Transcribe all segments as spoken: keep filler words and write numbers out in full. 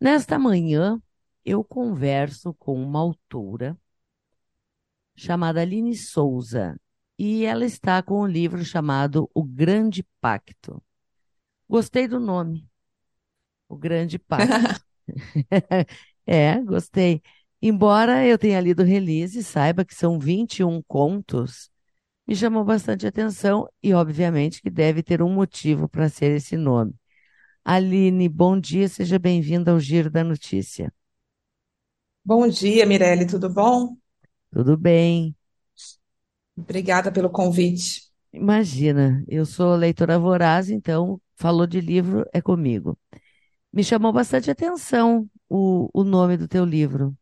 Nesta manhã, eu converso com uma autora chamada Aline Souza e ela está com um livro chamado O Grande Pacto. Gostei do nome, O Grande Pacto. É, gostei. Embora eu tenha lido o release, saiba que são vinte e um contos, me chamou bastante atenção e, obviamente, que deve ter um motivo para ser esse nome. Aline, bom dia, seja bem-vinda ao Giro da Notícia. Bom dia, Mirelle, tudo bom? Tudo bem? Obrigada pelo convite. Imagina, eu sou leitora voraz, então falou de livro é comigo. Me chamou bastante atenção o, o nome do teu livro.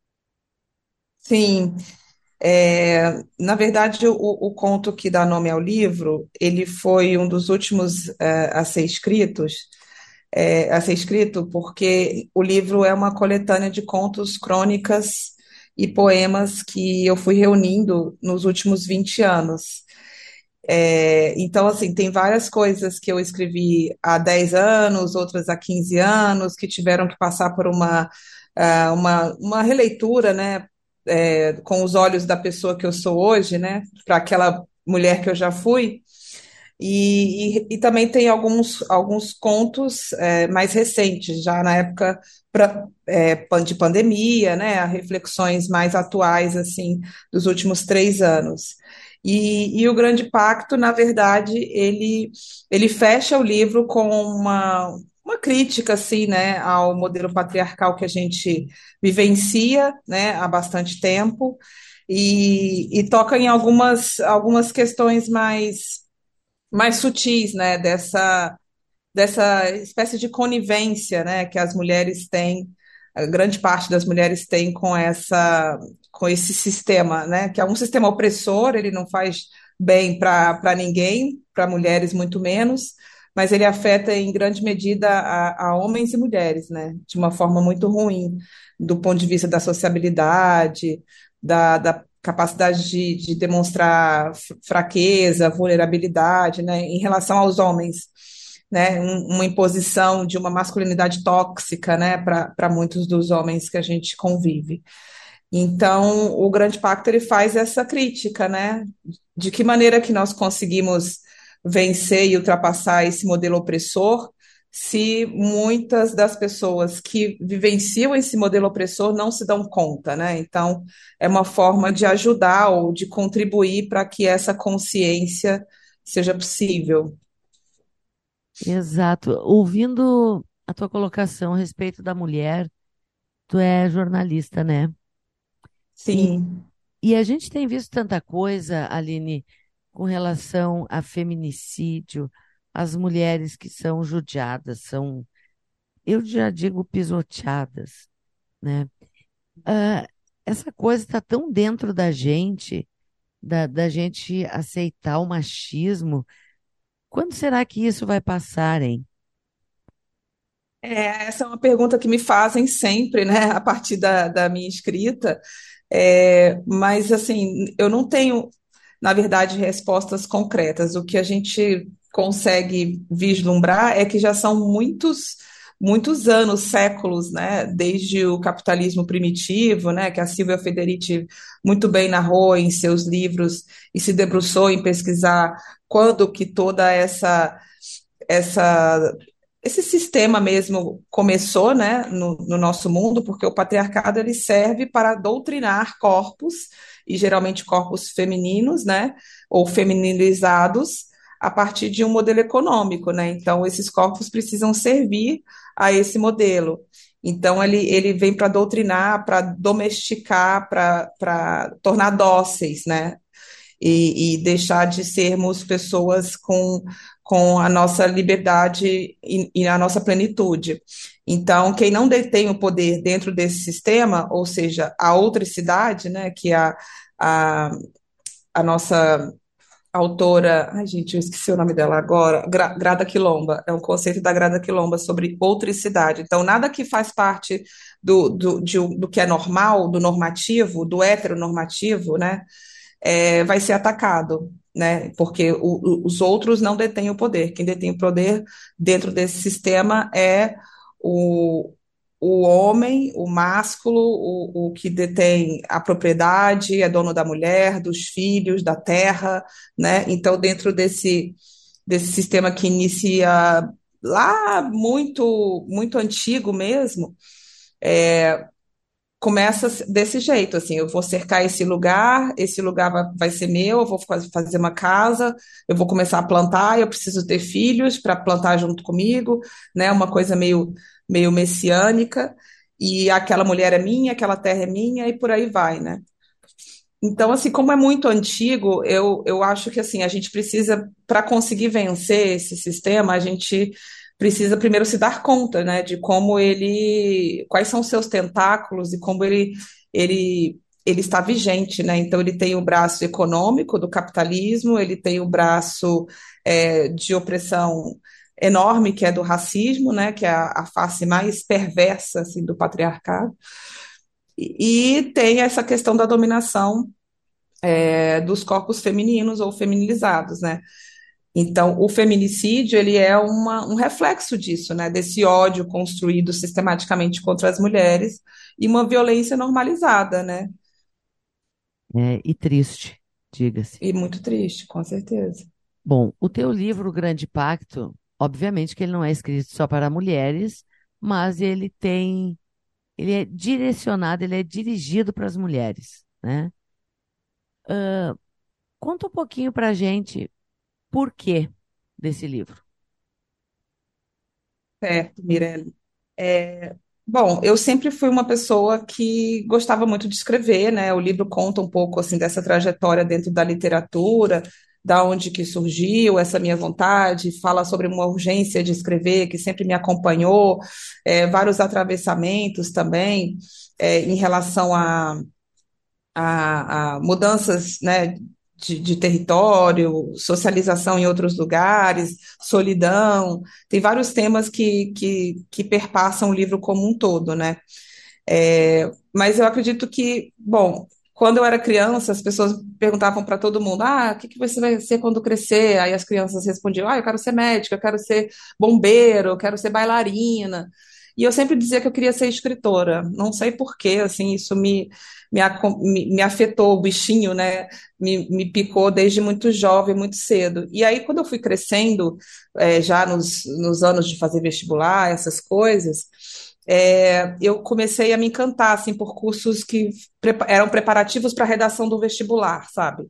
Sim, é, na verdade, o, o conto que dá nome ao livro, ele foi um dos últimos é, a ser escritos, é, a ser escrito, porque o livro é uma coletânea de contos, crônicas e poemas que eu fui reunindo nos últimos vinte anos. É, então, assim, tem várias coisas que eu escrevi há dez anos, outras há quinze anos, que tiveram que passar por uma, ah, uma, uma releitura, né, é, com os olhos da pessoa que eu sou hoje, né, para aquela mulher que eu já fui. E, e, e também tem alguns, alguns contos é, mais recentes, já na época pra, é, pan- de pandemia, né, reflexões mais atuais, assim, dos últimos três anos. E, e o Grande Pacto, na verdade, ele, ele fecha o livro com uma, uma crítica, assim, né, ao modelo patriarcal que a gente vivencia, né, há bastante tempo, e, e toca em algumas, algumas questões mais mais sutis, né, dessa, dessa espécie de conivência, né, que as mulheres têm, a grande parte das mulheres tem com essa, com esse sistema, né, que é um sistema opressor, ele não faz bem para para ninguém, para mulheres muito menos, mas ele afeta em grande medida a, a homens e mulheres, né, de uma forma muito ruim, do ponto de vista da sociabilidade, da, da capacidade de, de demonstrar fraqueza, vulnerabilidade, né, em relação aos homens, né, um, uma imposição de uma masculinidade tóxica, né, para muitos dos homens que a gente convive. Então, o Grande Pacto ele faz essa crítica, né, de que maneira que nós conseguimos vencer e ultrapassar esse modelo opressor, se muitas das pessoas que vivenciam esse modelo opressor não se dão conta, né? Então, é uma forma de ajudar ou de contribuir para que essa consciência seja possível. Exato. Ouvindo a tua colocação a respeito da mulher, tu é jornalista, né? E, Sim. e a gente tem visto tanta coisa, Aline, com relação a feminicídio, as mulheres que são judiadas, são, eu já digo pisoteadas, né? Ah, essa coisa está tão dentro da gente, da, da gente aceitar o machismo. Quando será que isso vai passar, hein? É, essa é uma pergunta que me fazem sempre, né, a partir da, da minha escrita. É, mas, assim, eu não tenho, na verdade, respostas concretas. O que a gente consegue vislumbrar é que já são muitos, muitos anos, séculos, né, desde o capitalismo primitivo, né, que a Silvia Federici muito bem narrou em seus livros e se debruçou em pesquisar quando que toda essa essa esse sistema mesmo começou, né, no, no nosso mundo, porque o patriarcado ele serve para doutrinar corpos, e geralmente corpos femininos, né, ou feminilizados, a partir de um modelo econômico, né? Então, esses corpos precisam servir a esse modelo. Então, ele, ele vem para doutrinar, para domesticar, para tornar dóceis, né? E, e deixar de sermos pessoas com, com a nossa liberdade e, e a nossa plenitude. Então, quem não detém o poder dentro desse sistema, ou seja, a outra cidade, né, que é a, a, a nossa autora, ai gente, eu esqueci o nome dela agora, Gra, Grada Quilomba, é um conceito da Grada Quilomba sobre outricidade. Então, nada que faz parte do, do, de, um- do que é normal, do normativo, do heteronormativo, né, é, vai ser atacado, né? Porque o- o- os outros não detêm o poder. Quem detém o poder dentro desse sistema é o, o homem, o másculo, o, o que detém a propriedade, é dono da mulher, dos filhos, da terra, né? Então, dentro desse, desse sistema que inicia lá muito, muito antigo mesmo, começa desse jeito, assim, eu vou cercar esse lugar, esse lugar vai, vai ser meu, eu vou faz- fazer uma casa, eu vou começar a plantar, eu preciso ter filhos para plantar junto comigo, né? Uma coisa meio, meio messiânica, e aquela mulher é minha, aquela terra é minha, e por aí vai, né? Então, assim, como é muito antigo, eu, eu acho que assim, a gente precisa, para conseguir vencer esse sistema, a gente precisa primeiro se dar conta, né, de como ele, quais são os seus tentáculos e como ele, ele, ele está vigente, né? Então, ele tem o braço econômico do capitalismo, ele tem o braço é, de opressão enorme, que é do racismo, né, que é a, a face mais perversa assim, do patriarcado. E, e tem essa questão da dominação é, dos corpos femininos ou feminilizados, né? Então, o feminicídio, ele é uma, um reflexo disso, né? Desse ódio construído sistematicamente contra as mulheres e uma violência normalizada, né? É, e triste, diga-se. E muito triste, com certeza. Bom, o teu livro, O Grande Pacto, obviamente que ele não é escrito só para mulheres, mas ele tem, ele é direcionado, ele é dirigido para as mulheres, né? Conta um pouquinho para a gente por quê desse livro. Certo, Mirelle. É, bom, eu sempre fui uma pessoa que gostava muito de escrever, né? O livro conta um pouco assim dessa trajetória dentro da literatura, da onde que surgiu essa minha vontade, fala sobre uma urgência de escrever que sempre me acompanhou, é, vários atravessamentos também, é, em relação a a, a mudanças, né, de, de território, socialização em outros lugares, solidão, tem vários temas que, que, que perpassam o livro como um todo, né? É, mas eu acredito que, bom, quando eu era criança, as pessoas perguntavam para todo mundo: ah, o que que você vai ser quando crescer? Aí as crianças respondiam: ah, eu quero ser médica, eu quero ser bombeiro, eu quero ser bailarina. E eu sempre dizia que eu queria ser escritora. Não sei por quê, assim, isso me, me, acom- me, me afetou, o bichinho, né? Me, me picou desde muito jovem, muito cedo. E aí, quando eu fui crescendo, eh, já nos, nos anos de fazer vestibular, essas coisas, é, eu comecei a me encantar assim por cursos que prepa- eram preparativos para a redação do vestibular, sabe?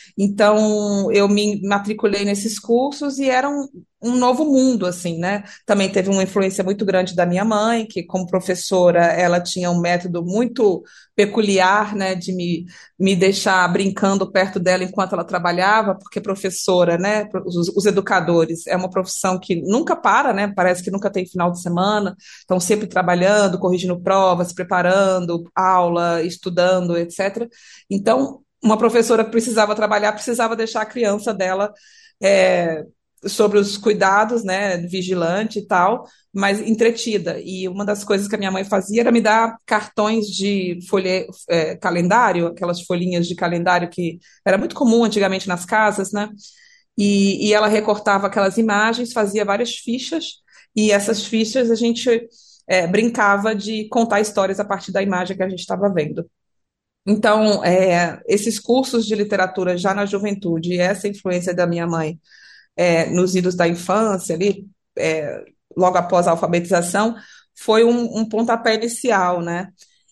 Então, eu me matriculei nesses cursos e era um, um novo mundo, assim, né? Também teve uma influência muito grande da minha mãe, que, como professora, ela tinha um método muito peculiar, né, de me, me deixar brincando perto dela enquanto ela trabalhava, porque professora, né, os, os educadores, é uma profissão que nunca para, né? Parece que nunca tem final de semana, estão sempre trabalhando, corrigindo provas, preparando aula, estudando, etcétera. Então, uma professora que precisava trabalhar, precisava deixar a criança dela é, sobre os cuidados, né, vigilante e tal, mas entretida. E uma das coisas que a minha mãe fazia era me dar cartões de folha, é, calendário, aquelas folhinhas de calendário que era muito comum antigamente nas casas, né? E, e ela recortava aquelas imagens, fazia várias fichas, e essas fichas a gente é, brincava de contar histórias a partir da imagem que a gente estava vendo. Então, é, esses cursos de literatura já na juventude, e essa influência da minha mãe é, nos idos da infância, ali, é, logo após a alfabetização, foi um, um pontapé inicial, né?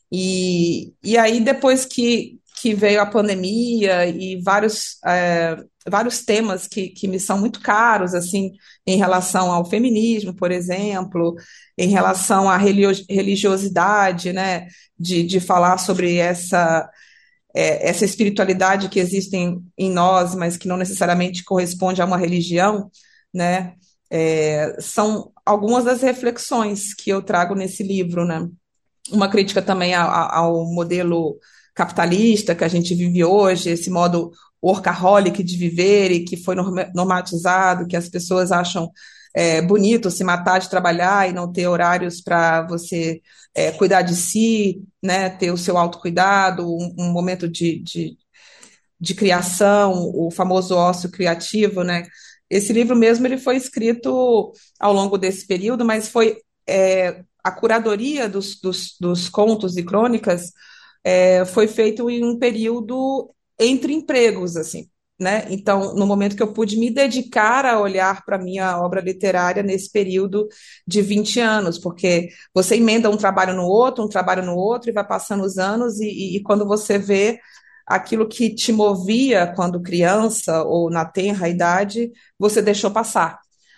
E, e aí, depois que, que veio a pandemia e vários, é, vários temas que, que me são muito caros, assim, em relação ao feminismo, por exemplo, em relação à relio- religiosidade, né? De, de falar sobre essa é, essa espiritualidade que existe em, em nós, mas que não necessariamente corresponde a uma religião, né? É, são algumas das reflexões que eu trago nesse livro, né? Uma crítica também ao, ao modelo capitalista que a gente vive hoje, esse modo workaholic de viver e que foi normatizado, que as pessoas acham é, bonito se matar de trabalhar e não ter horários para você é, cuidar de si, né, ter o seu autocuidado, um, um momento de, de, de criação, o famoso ócio criativo, né? Esse livro mesmo ele foi escrito ao longo desse período, mas foi é, a curadoria dos, dos, dos contos e crônicas é, foi feito em um período entre empregos, assim, né? Então, no momento que eu pude me dedicar a olhar para a minha obra literária nesse período de vinte anos, porque você emenda um trabalho no outro, um trabalho no outro, e vai passando os anos, e, e, e quando você vê aquilo que te movia quando criança ou na tenra idade, você deixou passar.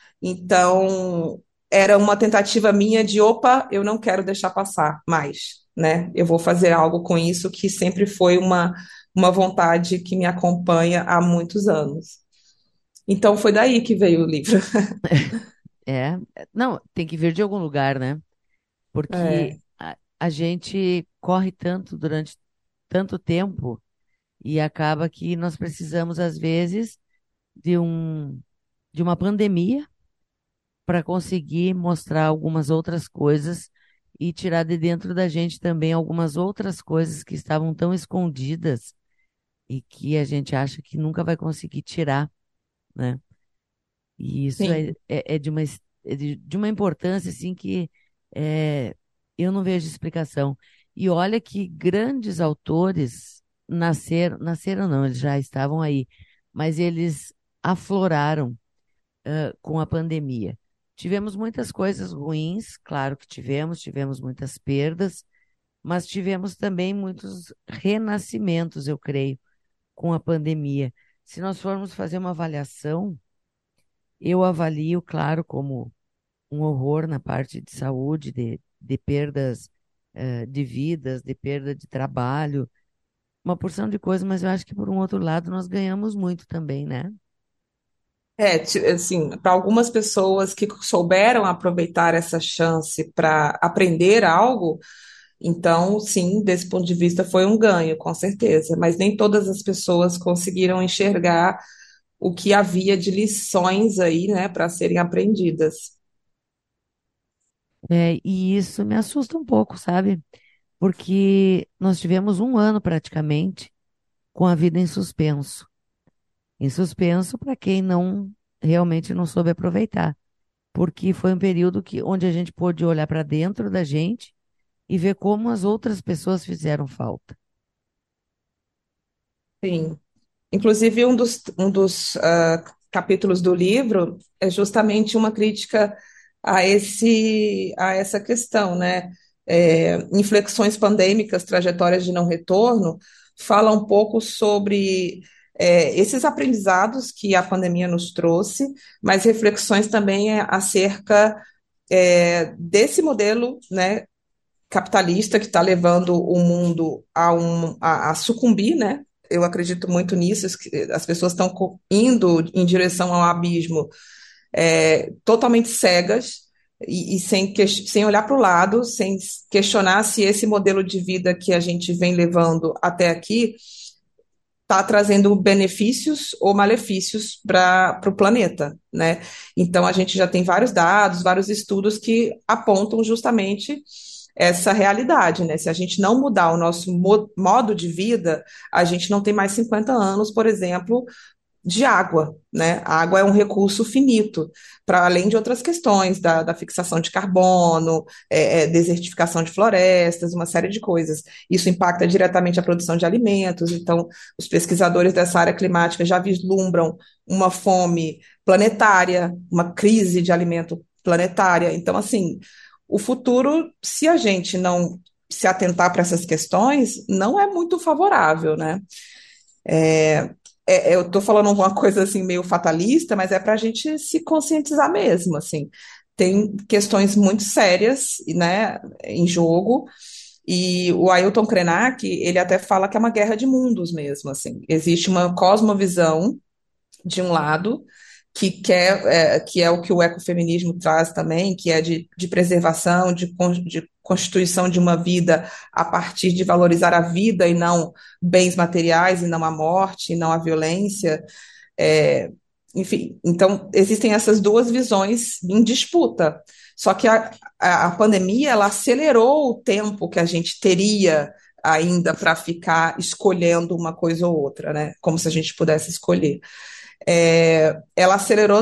Então, era uma tentativa minha de, opa, eu não quero deixar passar mais, né? Eu vou fazer algo com isso, que sempre foi uma, uma vontade que me acompanha há muitos anos. Então, foi daí que veio o livro. É, não, tem que vir de algum lugar, né? Porque É, a, a gente corre tanto durante tanto tempo e acaba que nós precisamos, às vezes, de um, de uma pandemia para conseguir mostrar algumas outras coisas e tirar de dentro da gente também algumas outras coisas que estavam tão escondidas e que a gente acha que nunca vai conseguir tirar, né? E isso é, sim, é, é de uma, es- é de, de uma importância assim que é, eu não vejo explicação. E olha que grandes autores nasceram, nasceram não, eles já estavam aí, mas eles afloraram com a pandemia. Tivemos muitas coisas ruins, claro que tivemos, tivemos muitas perdas, mas tivemos também muitos renascimentos, eu creio, com a pandemia. Se nós formos fazer uma avaliação, eu avalio, claro, como um horror na parte de saúde, de, de perdas, eh, de vidas, de perda de trabalho, uma porção de coisas, mas eu acho que por um outro lado nós ganhamos muito também, né? é, ti- assim, para algumas pessoas que souberam aproveitar essa chance para aprender algo, então, sim, desse ponto de vista foi um ganho, com certeza, mas nem todas as pessoas conseguiram enxergar o que havia de lições aí, né, para serem aprendidas. É, e isso me assusta um pouco, sabe? Porque nós tivemos um ano praticamente com a vida em suspenso. Em suspenso para quem não realmente não soube aproveitar, porque foi um período que, onde a gente pôde olhar para dentro da gente e ver como as outras pessoas fizeram falta. Sim. Inclusive, um dos, um dos ah, capítulos do livro é justamente uma crítica a esse, a essa questão, né? É, inflexões pandêmicas, trajetórias de não retorno, fala um pouco sobre é, esses aprendizados que a pandemia nos trouxe, mas reflexões também é, acerca é, desse modelo, né, capitalista que está levando o mundo a, um, a, a sucumbir, né? Eu acredito muito nisso, as pessoas estão indo em direção ao abismo é, totalmente cegas e, e sem, que, sem olhar para o lado, sem questionar se esse modelo de vida que a gente vem levando até aqui está trazendo benefícios ou malefícios para o planeta, né? Então a gente já tem vários dados, vários estudos que apontam justamente essa realidade, né? Se a gente não mudar o nosso mo modo de vida, a gente não tem mais cinquenta anos, por exemplo, de água, né? A água é um recurso finito, para além de outras questões da, da fixação de carbono, é, é, desertificação de florestas, uma série de coisas. Isso impacta diretamente a produção de alimentos, então os pesquisadores dessa área climática já vislumbram uma fome planetária, uma crise de alimento planetária. Então, assim, o futuro, se a gente não se atentar para essas questões, não é muito favorável, né? É, é, eu estou falando alguma coisa assim meio fatalista, mas é para a gente se conscientizar mesmo, assim. Tem questões muito sérias, né, em jogo, e o Ailton Krenak, ele até fala que é uma guerra de mundos mesmo, assim. Existe uma cosmovisão de um lado, que quer, é, que é o que o ecofeminismo traz também, que é de, de preservação, de, de constituição de uma vida a partir de valorizar a vida e não bens materiais, e não a morte, e não a violência. É, enfim, então existem essas duas visões em disputa. Só que a, a, a pandemia ela acelerou o tempo que a gente teria ainda para ficar escolhendo uma coisa ou outra, né? Como se a gente pudesse escolher é, ela acelerou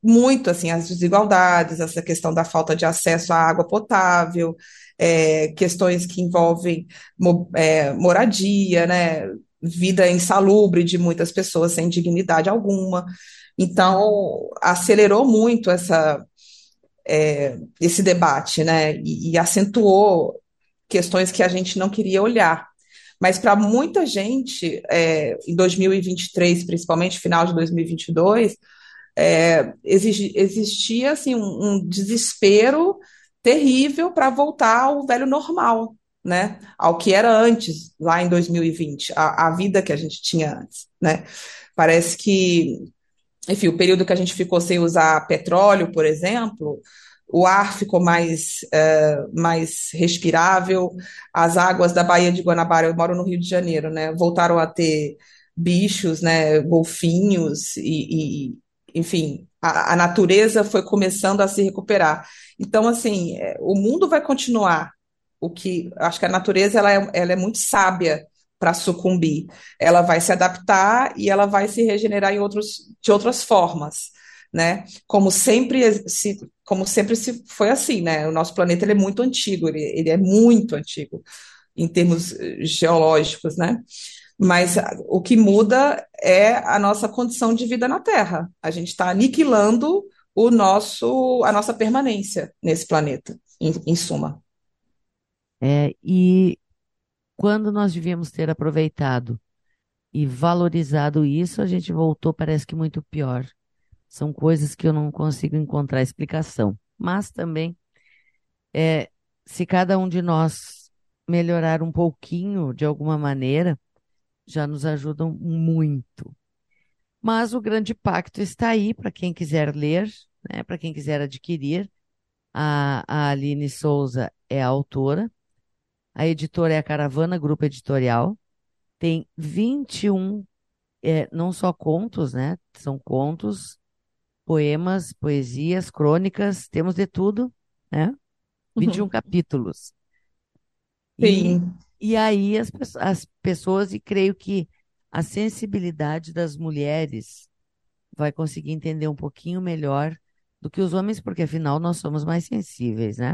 muito assim as desigualdades, essa questão da falta de acesso à água potável, é, questões que envolvem mo- é, moradia, né, vida insalubre de muitas pessoas sem dignidade alguma. Então, acelerou muito essa, é, esse debate, né, e, e acentuou questões que a gente não queria olhar. Mas para muita gente, é, em dois mil e vinte e três, principalmente final de dois mil e vinte e dois, é, exigi- existia assim um, um desespero terrível para voltar ao velho normal, né? Ao que era antes, lá em dois mil e vinte, a, a vida que a gente tinha antes, né? Parece que, enfim, o período que a gente ficou sem usar petróleo, por exemplo, o ar ficou mais, eh, mais respirável, as águas da Baía de Guanabara, eu moro no Rio de Janeiro, né? Voltaram a ter bichos, né? Golfinhos e, e, enfim, a, a natureza foi começando a se recuperar. Então, assim, eh, o mundo vai continuar. O que acho que a natureza ela é, ela é muito sábia para sucumbir. Ela vai se adaptar e ela vai se regenerar em outros, de outras formas, né? Como sempre se, como sempre se foi assim, né? O nosso planeta ele é muito antigo, ele, ele é muito antigo em termos eh, geológicos, né? Mas ah, o que muda é a nossa condição de vida na Terra. A gente está aniquilando o nosso, a nossa permanência nesse planeta, em, em suma. É, e quando nós devíamos ter aproveitado e valorizado isso, a gente voltou, parece que muito pior. São coisas que eu não consigo encontrar explicação. Mas também, é, se cada um de nós melhorar um pouquinho de alguma maneira, já nos ajudam muito. Mas o Grande Pacto está aí para quem quiser ler, né, para quem quiser adquirir. A, a Aline Souza é a autora, a editora é a Caravana Grupo Editorial. Tem vinte e um, é, não só contos, né? São contos, poemas, poesias, crônicas, temos de tudo, né? vinte e um Uhum. capítulos. E, Sim. e aí as, pesso- as pessoas, e creio que a sensibilidade das mulheres vai conseguir entender um pouquinho melhor do que os homens, porque afinal nós somos mais sensíveis, né?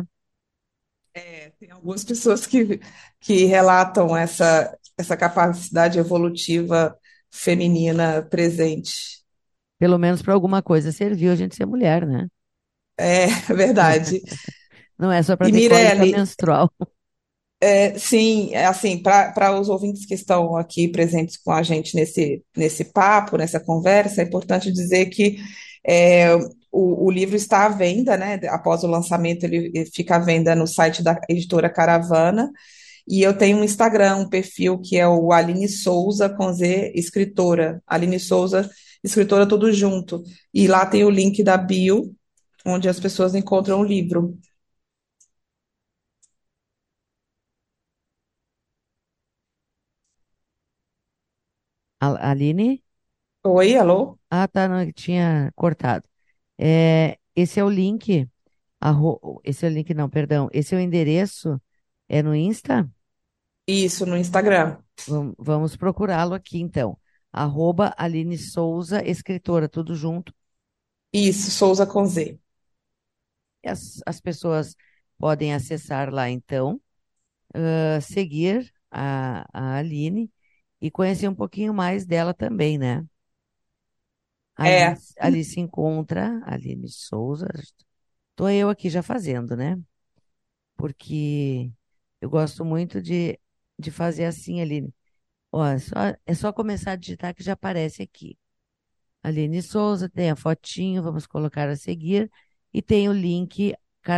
É, tem algumas pessoas que, que relatam essa, essa capacidade evolutiva feminina presente. Pelo menos para alguma coisa serviu a gente ser mulher, né? É verdade. Não é só para E ter cólica Mirelle, menstrual. é, sim, é assim, para os ouvintes que estão aqui presentes com a gente nesse, nesse papo, nessa conversa, é importante dizer que é, o, o livro está à venda, né? Após o lançamento, ele, ele fica à venda no site da editora Caravana. E eu tenho um Instagram, um perfil que é o Aline Souza com Z, escritora. Aline Souza, escritora, tudo junto. E lá tem o link da bio, onde as pessoas encontram o livro. A- Aline? Oi, alô? Ah, tá, não, tinha cortado. É, esse é o link. arro- Esse é o link, não, perdão. Esse é o endereço. É no Insta? Isso, no Instagram. Vam- Vamos procurá-lo aqui, então. Arroba Aline Souza, escritora, tudo junto. Isso, Souza com Z. E As, as pessoas podem acessar lá, então, ah, seguir a, a Aline e conhecer um pouquinho mais dela também, né? Ali, É, ali se encontra Aline Souza. Estou eu aqui já fazendo, né? Porque eu gosto muito de, de fazer assim, Aline. Ó, é só, é só começar a digitar que já aparece aqui. Aline Souza, tem a fotinho, vamos colocar a seguir, e tem o link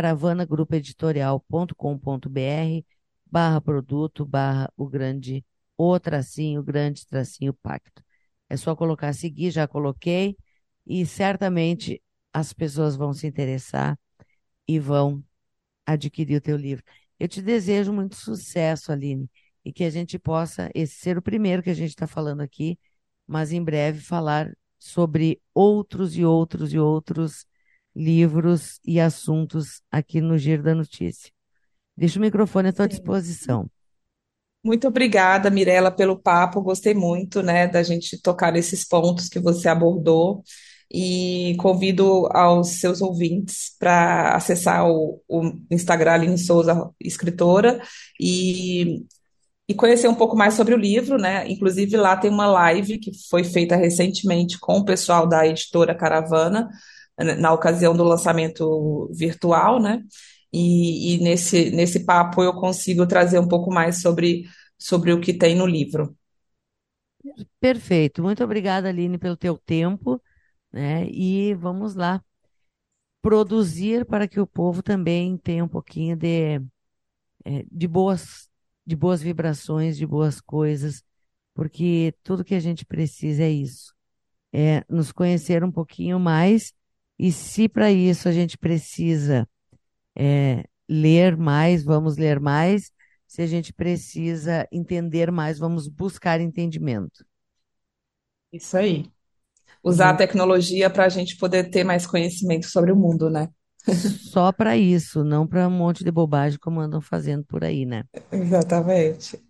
caravanagroupeditorial.com.br barra produto, barra o grande, o tracinho, grande tracinho pacto. É só colocar a seguir, já coloquei, e certamente as pessoas vão se interessar e vão adquirir o teu livro. Eu te desejo muito sucesso, Aline, e que a gente possa, esse ser o primeiro que a gente está falando aqui, mas em breve falar sobre outros e outros e outros livros e assuntos aqui no Giro da Notícia. Deixa o microfone à tua sim. disposição. Muito obrigada, Mirela, pelo papo. Gostei muito, né, da gente tocar nesses pontos que você abordou. e convido aos seus ouvintes para acessar o, o Instagram Aline Souza Escritora e, e conhecer um pouco mais sobre o livro, né? Inclusive lá tem uma live que foi feita recentemente com o pessoal da editora Caravana, na na ocasião do lançamento virtual, né? E, e nesse, nesse papo eu consigo trazer um pouco mais sobre, sobre o que tem no livro. Perfeito. Muito obrigada, Aline, pelo teu tempo, né? E vamos lá produzir para que o povo também tenha um pouquinho de, eh, de boas, de boas vibrações, de boas coisas, porque tudo que a gente precisa é isso, é nos conhecer um pouquinho mais, e se para isso a gente precisa é, ler mais, vamos ler mais. Se a gente precisa entender mais, vamos buscar entendimento. Isso aí. Usar a Muito, tecnologia para a gente poder ter mais conhecimento sobre o mundo, né? só para isso, não para um monte de bobagem como andam fazendo por aí, né? Exatamente.